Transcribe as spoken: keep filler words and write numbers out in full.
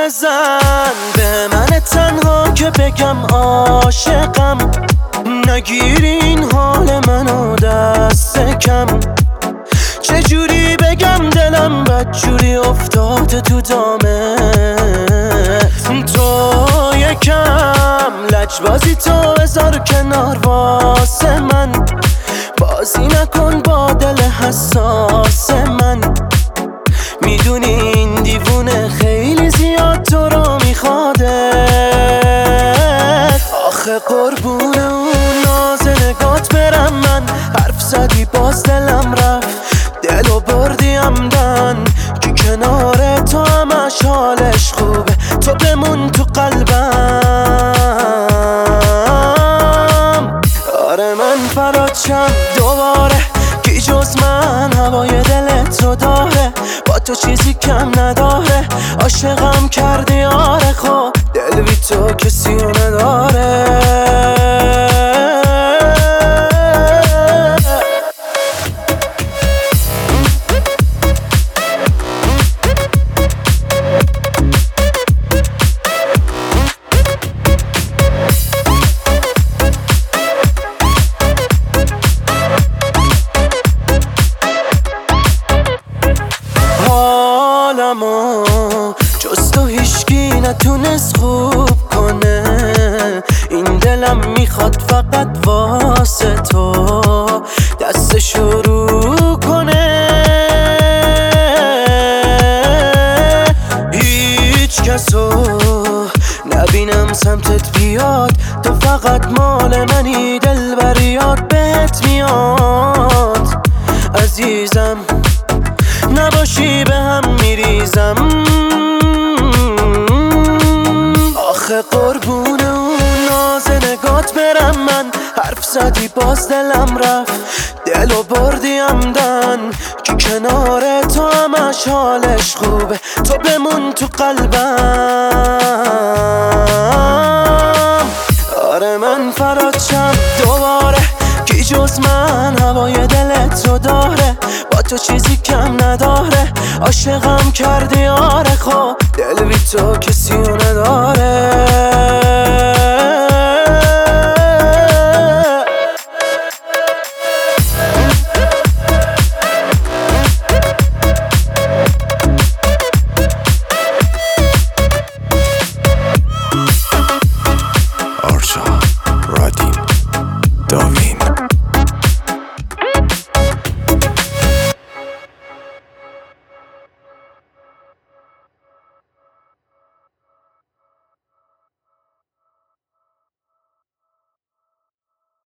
بزن به من تنها که بگم عاشقم، نگیر این حال منو دست کم. چجوری بگم دلم بدجوری افتاده تو دامت. تو یکم لجبازی تو بذار کنار واسه من، بازی نکن با دل حساس من. میدونی این دیوونه خیلی زیاد تو رو میخواده. آخه قربون اون ناز نگات برم من، حرف زدی باز دلم رفت، دلو بردی عمدن که کنار تو همش حالش خوبه. تو بمون تو قلبم. آره من فراد شم دوباره، کی جز من هوای دلت رو داره، با تو چیزی کم نداره. عاشقم کردی آره، خب دل بی تو کسی رو نداره. حالمو جز تو هیچکی نتونست خوب کنه. این دلم میخواد فقط واسه تو دست شروع کنه. هیچ کسو نبینم سمتت بیاد، تو فقط مال منی، دل بر یاد بهت میاد. عزیزم نباشی به هم میریزم. آخه قربون اون ناز نگات برم من، حرف زدی باز دلم رفت، دلو بردی عمدن که کنار تو همش حالش خوبه. تو بمون تو قلبم. آره من فراد شم دوباره، کی جز من هوای دلت رو داره، با تو چیزی کم نداره. عاشقم کردی آره، خب دل بی تو کسی رو نداره. آرشا رادیم داوین